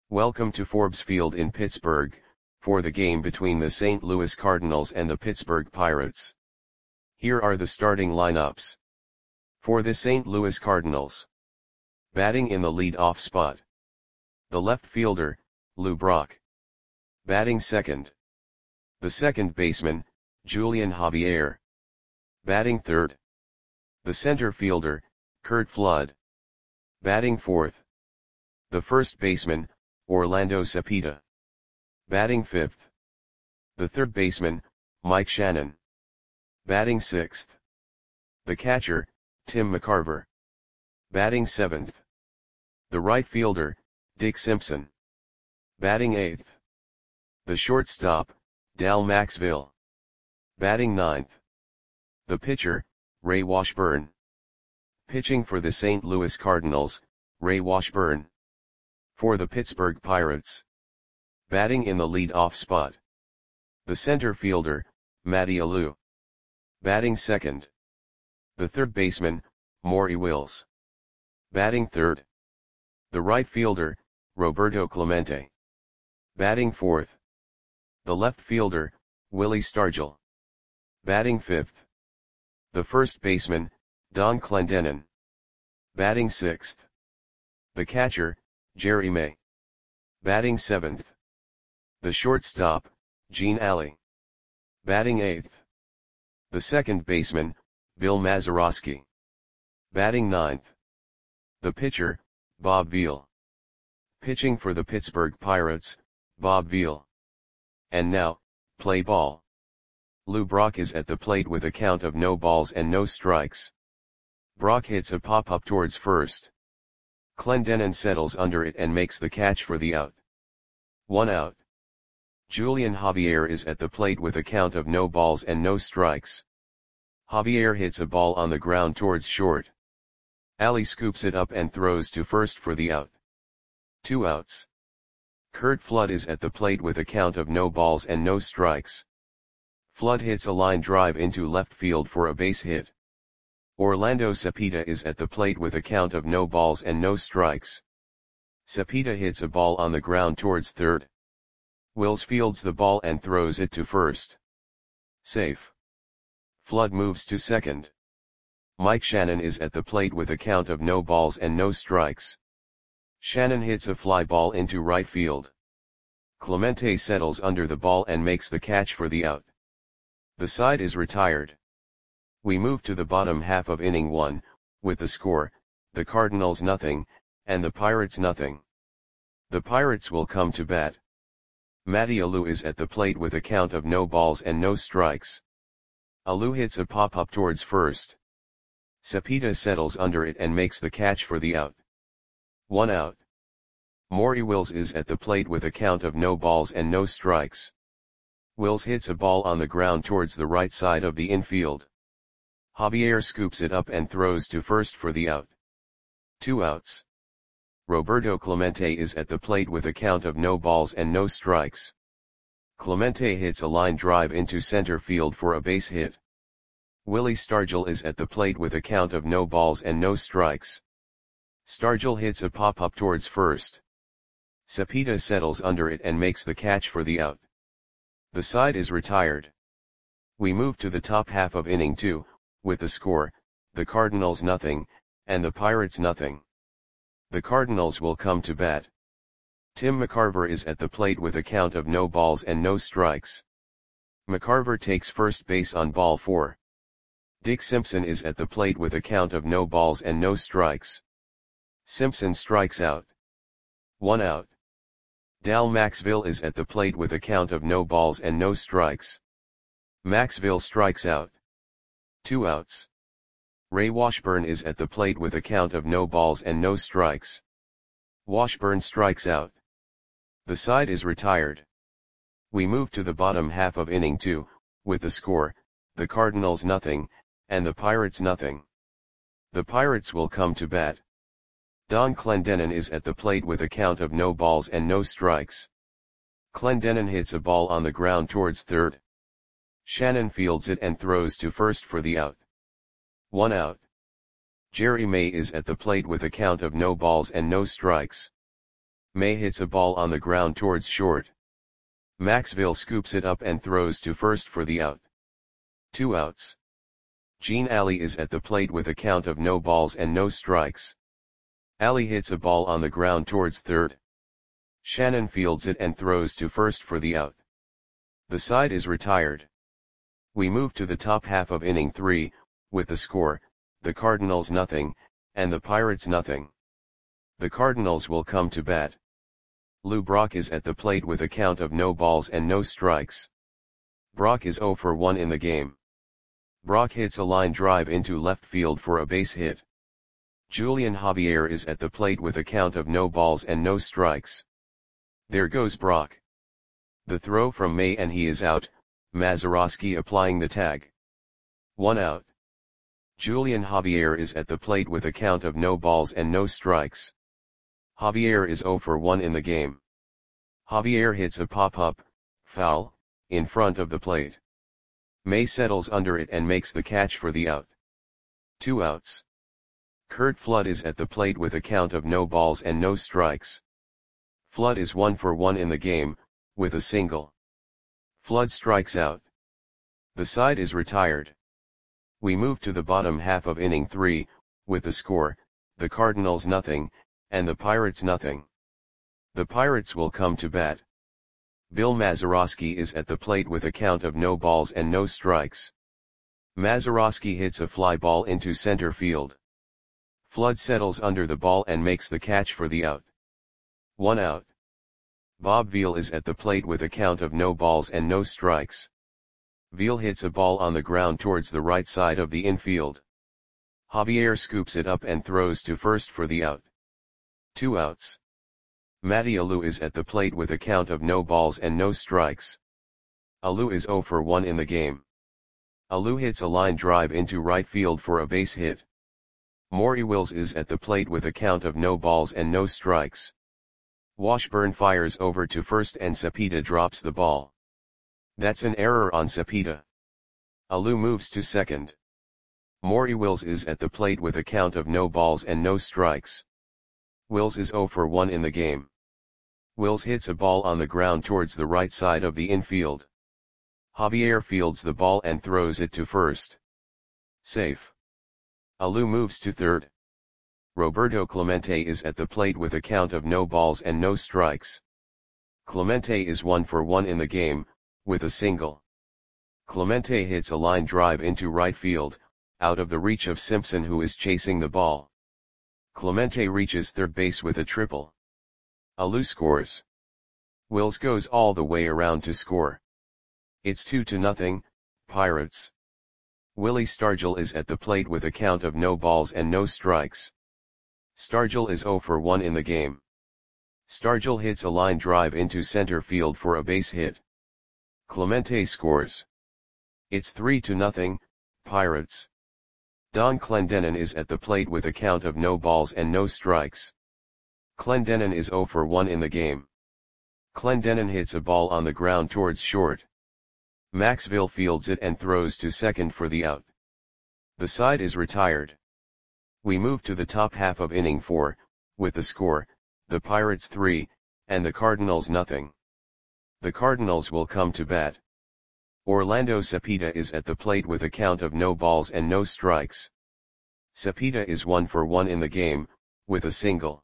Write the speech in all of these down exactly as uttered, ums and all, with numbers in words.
Welcome to Forbes Field in Pittsburgh, for the game between the Saint Louis Cardinals and the Pittsburgh Pirates. Here are the starting lineups. For the Saint Louis Cardinals. Batting in the lead-off spot. The left fielder, Lou Brock. Batting second. The second baseman, Julian Javier. Batting third. The center fielder, Curt Flood. Batting fourth. The first baseman, Orlando Cepeda. Batting fifth. The third baseman, Mike Shannon. Batting sixth. The catcher, Tim McCarver. Batting seventh. The right fielder, Dick Simpson. Batting eighth. The shortstop, Dal Maxvill. Batting ninth. The pitcher, Ray Washburn. Pitching for the Saint Louis Cardinals, Ray Washburn. For the Pittsburgh Pirates. Batting in the lead-off spot. The center fielder, Matty Alou. Batting second. The third baseman, Maury Wills. Batting third. The right fielder, Roberto Clemente. Batting fourth. The left fielder, Willie Stargell. Batting fifth. The first baseman, Don Clendenon. Batting sixth. The catcher, Jerry May. Batting seventh. The shortstop, Gene Alley. Batting eighth. The second baseman, Bill Mazeroski. Batting ninth. The pitcher, Bob Veal. Pitching for the Pittsburgh Pirates, Bob Veal. And now, play ball. Lou Brock is at the plate with a count of no balls and no strikes. Brock hits a pop-up towards first. Clendenon settles under it and makes the catch for the out. One out. Julian Javier is at the plate with a count of no balls and no strikes. Javier hits a ball on the ground towards short. Ali scoops it up and throws to first for the out. Two outs. Curt Flood is at the plate with a count of no balls and no strikes. Flood hits a line drive into left field for a base hit. Orlando Cepeda is at the plate with a count of no balls and no strikes. Cepeda hits a ball on the ground towards third. Wills fields the ball and throws it to first. Safe. Flood moves to second. Mike Shannon is at the plate with a count of no balls and no strikes. Shannon hits a fly ball into right field. Clemente settles under the ball and makes the catch for the out. The side is retired. We move to the bottom half of inning one, with the score, the Cardinals nothing, and the Pirates nothing. The Pirates will come to bat. Matty Alou is at the plate with a count of no balls and no strikes. Alou hits a pop-up towards first. Cepeda settles under it and makes the catch for the out. One out. Maury Wills is at the plate with a count of no balls and no strikes. Wills hits a ball on the ground towards the right side of the infield. Javier scoops it up and throws to first for the out. Two outs. Roberto Clemente is at the plate with a count of no balls and no strikes. Clemente hits a line drive into center field for a base hit. Willie Stargell is at the plate with a count of no balls and no strikes. Stargell hits a pop-up towards first. Cepeda settles under it and makes the catch for the out. The side is retired. We move to the top half of inning two, with the score, the Cardinals nothing, and the Pirates nothing. The Cardinals will come to bat. Tim McCarver is at the plate with a count of no balls and no strikes. McCarver takes first base on ball four. Dick Simpson is at the plate with a count of no balls and no strikes. Simpson strikes out. One out. Dal Maxvill is at the plate with a count of no balls and no strikes. Maxvill strikes out. Two outs. Ray Washburn is at the plate with a count of no balls and no strikes. Washburn strikes out. The side is retired. We move to the bottom half of inning two, with the score, the Cardinals nothing, and the Pirates nothing. The Pirates will come to bat. Don Clendenon is at the plate with a count of no balls and no strikes. Clendenon hits a ball on the ground towards third. Shannon fields it and throws to first for the out. One out. Jerry May is at the plate with a count of no balls and no strikes. May hits a ball on the ground towards short. Maxville scoops it up and throws to first for the out. Two outs. Gene Ali is at the plate with a count of no balls and no strikes. Ali hits a ball on the ground towards third. Shannon fields it and throws to first for the out. The side is retired. We move to the top half of inning three, with the score, the Cardinals nothing, and the Pirates nothing. The Cardinals will come to bat. Lou Brock is at the plate with a count of no balls and no strikes. Brock is oh for one in the game. Brock hits a line drive into left field for a base hit. Julian Javier is at the plate with a count of no balls and no strikes. There goes Brock. The throw from May and he is out, Mazeroski applying the tag. One out. Julian Javier is at the plate with a count of no balls and no strikes. Javier is oh for one in the game. Javier hits a pop-up, foul, in front of the plate. May settles under it and makes the catch for the out. Two outs. Curt Flood is at the plate with a count of no balls and no strikes. Flood is one for one in the game, with a single. Flood strikes out. The side is retired. We move to the bottom half of inning three, with the score, the Cardinals nothing, and the Pirates nothing. The Pirates will come to bat. Bill Mazeroski is at the plate with a count of no balls and no strikes. Mazeroski hits a fly ball into center field. Flood settles under the ball and makes the catch for the out. One out. Bob Veal is at the plate with a count of no balls and no strikes. Veal hits a ball on the ground towards the right side of the infield. Javier scoops it up and throws to first for the out. Two outs. Matty Alou is at the plate with a count of no balls and no strikes. Alou is oh for one in the game. Alou hits a line drive into right field for a base hit. Maury Wills is at the plate with a count of no balls and no strikes. Washburn fires over to first and Cepeda drops the ball. That's an error on Cepeda. Alou moves to second. Maury Wills is at the plate with a count of no balls and no strikes. Wills is oh for one in the game. Wills hits a ball on the ground towards the right side of the infield. Javier fields the ball and throws it to first. Safe. Alou moves to third. Roberto Clemente is at the plate with a count of no balls and no strikes. Clemente is one for one in the game, with a single. Clemente hits a line drive into right field, out of the reach of Simpson who is chasing the ball. Clemente reaches third base with a triple. Alou scores. Wills goes all the way around to score. It's two to nothing, Pirates. Willie Stargell is at the plate with a count of no balls and no strikes. Stargell is oh for one in the game. Stargell hits a line drive into center field for a base hit. Clemente scores. It's three to nothing, Pirates. Don Clendenon is at the plate with a count of no balls and no strikes. Clendenon is oh for one in the game. Clendenon hits a ball on the ground towards short. Maxville fields it and throws to second for the out. The side is retired. We move to the top half of inning four, with the score, the Pirates three, and the Cardinals nothing. The Cardinals will come to bat. Orlando Cepeda is at the plate with a count of no balls and no strikes. Cepeda is one for one in the game, with a single.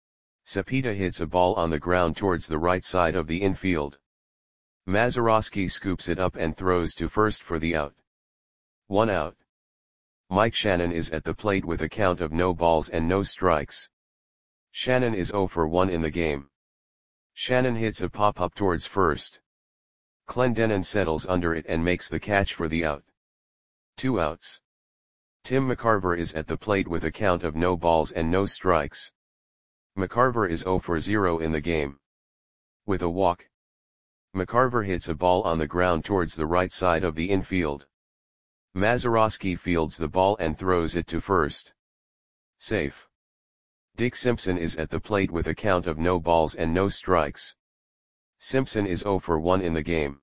Cepeda hits a ball on the ground towards the right side of the infield. Mazeroski scoops it up and throws to first for the out. One out. Mike Shannon is at the plate with a count of no balls and no strikes. Shannon is oh for one in the game. Shannon hits a pop-up towards first. Clendenon settles under it and makes the catch for the out. Two outs. Tim McCarver is at the plate with a count of no balls and no strikes. McCarver is oh for zero in the game. With a walk. McCarver hits a ball on the ground towards the right side of the infield. Mazeroski fields the ball and throws it to first. Safe. Dick Simpson is at the plate with a count of no balls and no strikes. Simpson is oh for one in the game.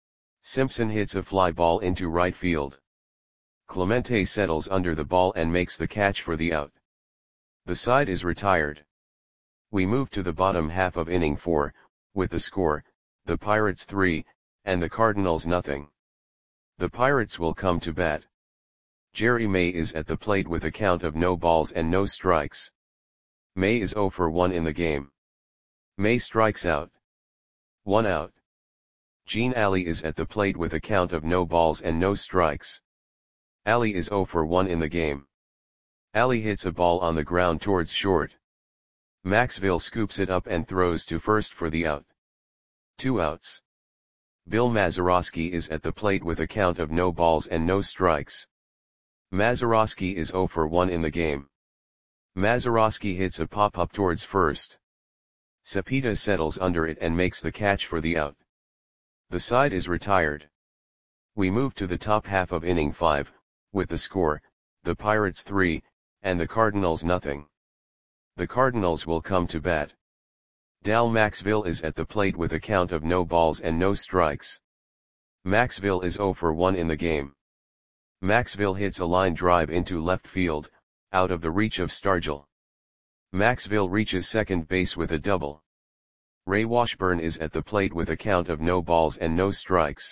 Simpson hits a fly ball into right field. Clemente settles under the ball and makes the catch for the out. The side is retired. We move to the bottom half of inning four, with the score, the Pirates three, and the Cardinals nothing. The Pirates will come to bat. Jerry May is at the plate with a count of no balls and no strikes. May is oh for one in the game. May strikes out. One out. Gene Alley is at the plate with a count of no balls and no strikes. Alley is oh for one in the game. Alley hits a ball on the ground towards short. Maxville scoops it up and throws to first for the out. Two outs. Bill Mazeroski is at the plate with a count of no balls and no strikes. Mazeroski is oh for one in the game. Mazeroski hits a pop-up towards first. Cepeda settles under it and makes the catch for the out. The side is retired. We move to the top half of inning five, with the score, the Pirates three, and the Cardinals nothing. The Cardinals will come to bat. Dal Maxville is at the plate with a count of no balls and no strikes. Maxville is oh for one in the game. Maxville hits a line drive into left field, out of the reach of Stargell. Maxville reaches second base with a double. Ray Washburn is at the plate with a count of no balls and no strikes.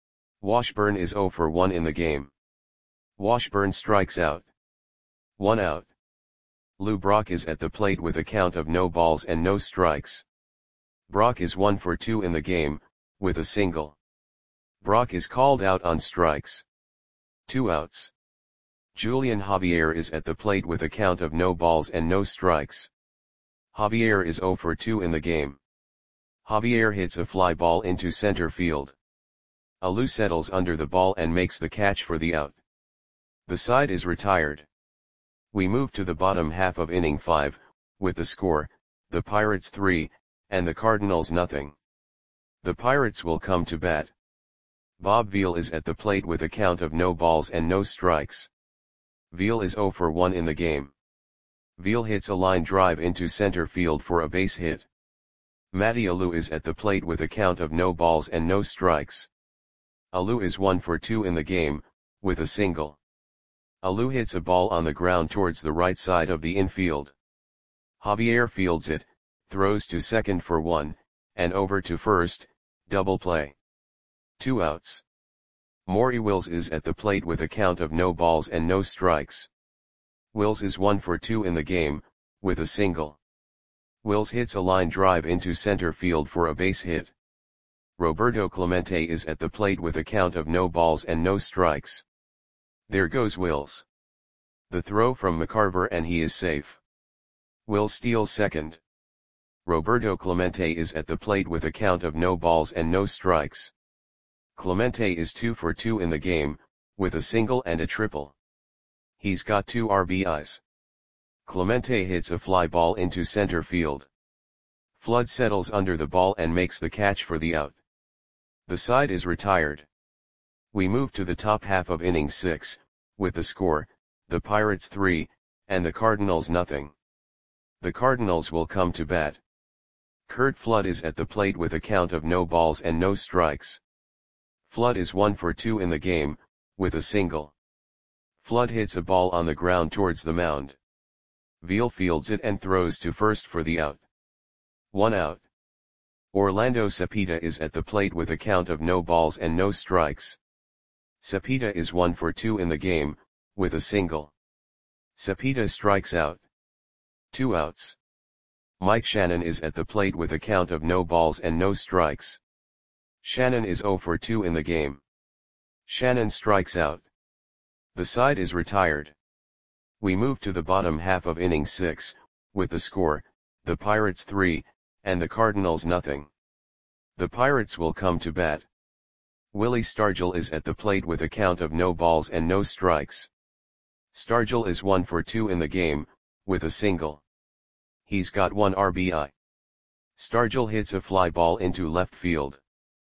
Washburn is oh for one in the game. Washburn strikes out. One out. Lou Brock is at the plate with a count of no balls and no strikes. Brock is one for two in the game, with a single. Brock is called out on strikes. Two outs. Julian Javier is at the plate with a count of no balls and no strikes. Javier is oh for two in the game. Javier hits a fly ball into center field. Alou settles under the ball and makes the catch for the out. The side is retired. We move to the bottom half of inning five, with the score, the Pirates three, and the Cardinals nothing. The Pirates will come to bat. Bob Veal is at the plate with a count of no balls and no strikes. Veal is oh for one in the game. Veal hits a line drive into center field for a base hit. Matty Alou is at the plate with a count of no balls and no strikes. Alou is one for two in the game, with a single. Alou hits a ball on the ground towards the right side of the infield. Javier fields it, throws to second for one, and over to first, double play. Two outs. Maury Wills is at the plate with a count of no balls and no strikes. Wills is one for two in the game, with a single. Wills hits a line drive into center field for a base hit. Roberto Clemente is at the plate with a count of no balls and no strikes. There goes Wills. The throw from McCarver and he is safe. Wills steals second. Roberto Clemente is at the plate with a count of no balls and no strikes. Clemente is two for two in the game, with a single and a triple. He's got two R B Is. Clemente hits a fly ball into center field. Flood settles under the ball and makes the catch for the out. The side is retired. We move to the top half of inning six, with the score, the Pirates three, and the Cardinals nothing. The Cardinals will come to bat. Curt Flood is at the plate with a count of no balls and no strikes. Flood is one for two in the game, with a single. Flood hits a ball on the ground towards the mound. Veal fields it and throws to first for the out. One out. Orlando Cepeda is at the plate with a count of no balls and no strikes. Cepeda is one for two in the game, with a single. Cepeda strikes out. Two outs. Mike Shannon is at the plate with a count of no balls and no strikes. Shannon is oh for two in the game. Shannon strikes out. The side is retired. We move to the bottom half of inning six, with the score, the Pirates three, and the Cardinals nothing. The Pirates will come to bat. Willie Stargell is at the plate with a count of no balls and no strikes. Stargell is one for two in the game, with a single. He's got one R B I. Stargell hits a fly ball into left field.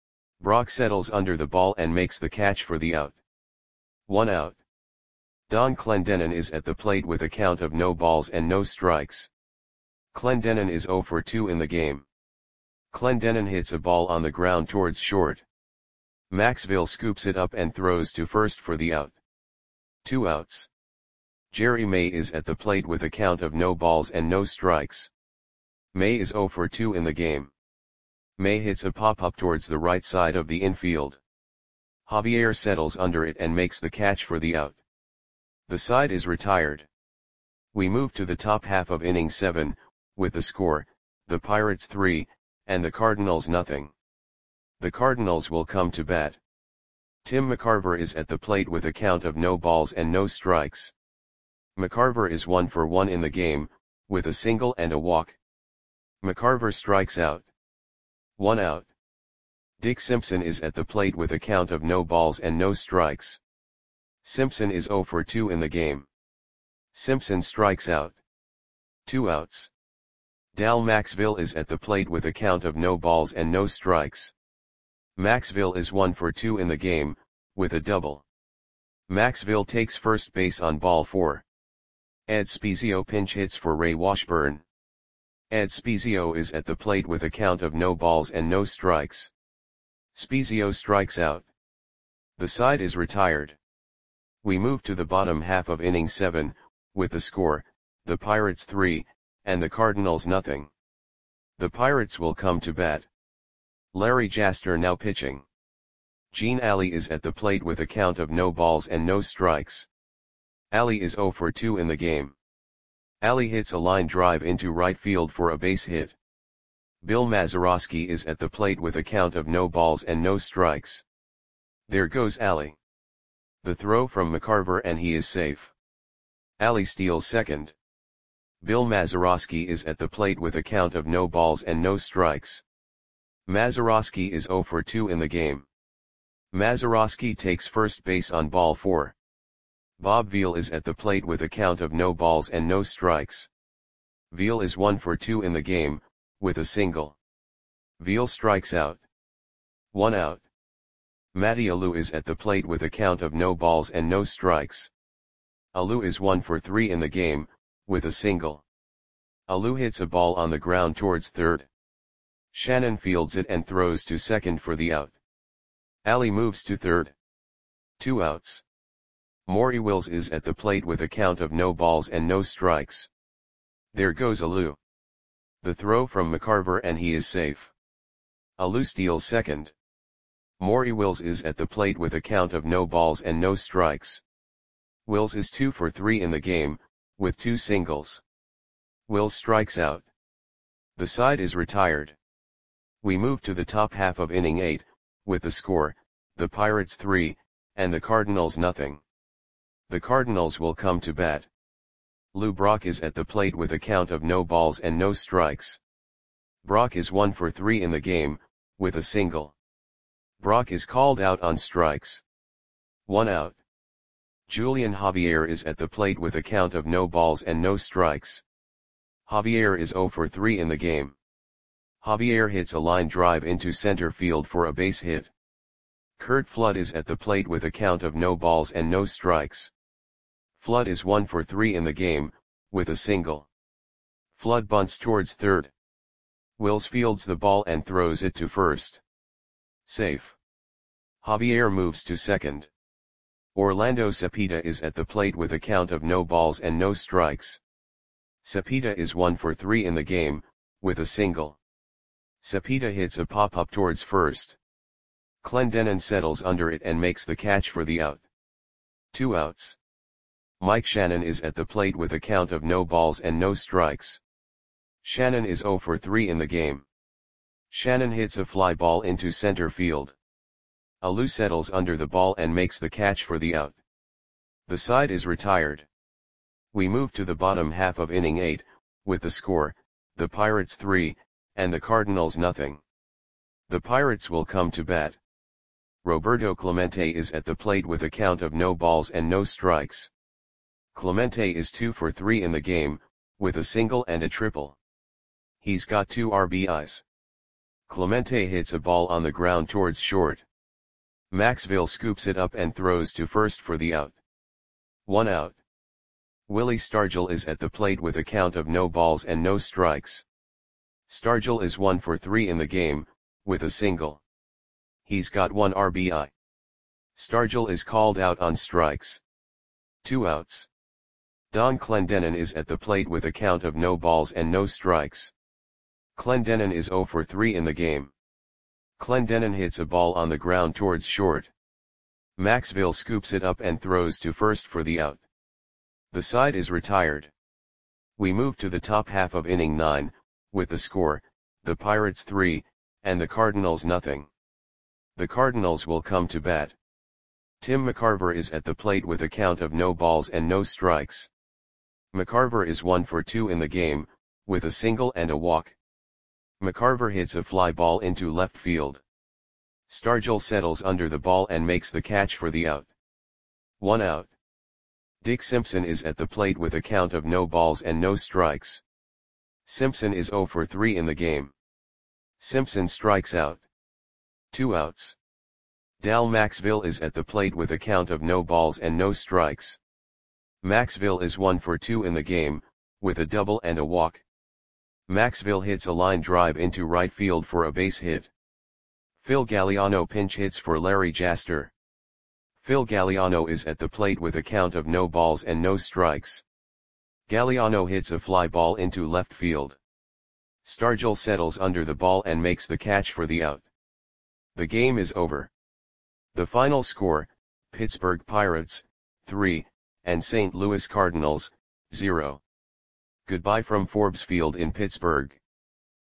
Brock settles under the ball and makes the catch for the out. One out. Don Clendenon is at the plate with a count of no balls and no strikes. Clendenon is oh for two in the game. Clendenon hits a ball on the ground towards short. Maxville scoops it up and throws to first for the out. Two outs. Jerry May is at the plate with a count of no balls and no strikes. May is zero for two in the game. May hits a pop-up towards the right side of the infield. Javier settles under it and makes the catch for the out. The side is retired. We move to the top half of inning seven, with the score, the Pirates three, and the Cardinals nothing. The Cardinals will come to bat. Tim McCarver is at the plate with a count of no balls and no strikes. McCarver is one for one in the game, with a single and a walk. McCarver strikes out. One out. Dick Simpson is at the plate with a count of no balls and no strikes. Simpson is zero for two in the game. Simpson strikes out. Two outs. Dal Maxville is at the plate with a count of no balls and no strikes. Maxville is one for two in the game, with a double. Maxville takes first base on ball four. Ed Spezio pinch hits for Ray Washburn. Ed Spezio is at the plate with a count of no balls and no strikes. Spezio strikes out. The side is retired. We move to the bottom half of inning seven, with the score, the Pirates three, and the Cardinals nothing. The Pirates will come to bat. Larry Jaster now pitching. Gene Alley is at the plate with a count of no balls and no strikes. Alley is zero for two in the game. Alley hits a line drive into right field for a base hit. Bill Mazeroski is at the plate with a count of no balls and no strikes. There goes Alley. The throw from McCarver and he is safe. Alley steals second. Bill Mazeroski is at the plate with a count of no balls and no strikes. Mazeroski is zero for two in the game. Mazeroski takes first base on ball four. Bob Veal is at the plate with a count of no balls and no strikes. Veal is one for two in the game, with a single. Veal strikes out. One out. Matty Alou is at the plate with a count of no balls and no strikes. Alou is one for three in the game, with a single. Alou hits a ball on the ground towards third. Shannon fields it and throws to second for the out. Alley moves to third. Two outs. Maury Wills is at the plate with a count of no balls and no strikes. There goes Alou. The throw from McCarver and he is safe. Alou steals second. Maury Wills is at the plate with a count of no balls and no strikes. Wills is two for three in the game, with two singles. Wills strikes out. The side is retired. We move to the top half of inning eight, with the score, the Pirates three, and the Cardinals nothing. The Cardinals will come to bat. Lou Brock is at the plate with a count of no balls and no strikes. Brock is one for three in the game, with a single. Brock is called out on strikes. One out. Julian Javier is at the plate with a count of no balls and no strikes. Javier is zero for three in the game. Javier hits a line drive into center field for a base hit. Curt Flood is at the plate with a count of no balls and no strikes. Flood is one for three in the game, with a single. Flood bunts towards third. Wills fields the ball and throws it to first. Safe. Javier moves to second. Orlando Cepeda is at the plate with a count of no balls and no strikes. Cepeda is one for three in the game, with a single. Cepeda hits a pop-up towards first. Clendenon settles under it and makes the catch for the out. Two outs. Mike Shannon is at the plate with a count of no balls and no strikes. Shannon is zero for three in the game. Shannon hits a fly ball into center field. Alou settles under the ball and makes the catch for the out. The side is retired. We move to the bottom half of inning eight, with the score, the Pirates three, and the Cardinals nothing. The Pirates will come to bat. Roberto Clemente is at the plate with a count of no balls and no strikes. Clemente is two for three in the game, with a single and a triple. He's got two R B Is. Clemente hits a ball on the ground towards short. Maxville scoops it up and throws to first for the out. One out. Willie Stargell is at the plate with a count of no balls and no strikes. Stargell is one for three in the game, with a single. He's got one R B I. Stargell is called out on strikes. Two outs. Don Clendenon is at the plate with a count of no balls and no strikes. Clendenon is zero for three in the game. Clendenon hits a ball on the ground towards short. Maxville scoops it up and throws to first for the out. The side is retired. We move to the top half of inning nine, with the score, the Pirates three, and the Cardinals nothing. The Cardinals will come to bat. Tim McCarver is at the plate with a count of no balls and no strikes. McCarver is one for two in the game, with a single and a walk. McCarver hits a fly ball into left field. Stargell settles under the ball and makes the catch for the out. One out. Dick Simpson is at the plate with a count of no balls and no strikes. Simpson is zero for three in the game. Simpson strikes out. Two outs. Dal Maxville is at the plate with a count of no balls and no strikes. Maxville is one for two in the game, with a double and a walk. Maxville hits a line drive into right field for a base hit. Phil Galliano pinch hits for Larry Jaster. Phil Galliano is at the plate with a count of no balls and no strikes. Galliano hits a fly ball into left field. Stargell settles under the ball and makes the catch for the out. The game is over. The final score, Pittsburgh Pirates, three, and Saint Louis Cardinals, zero. Goodbye from Forbes Field in Pittsburgh.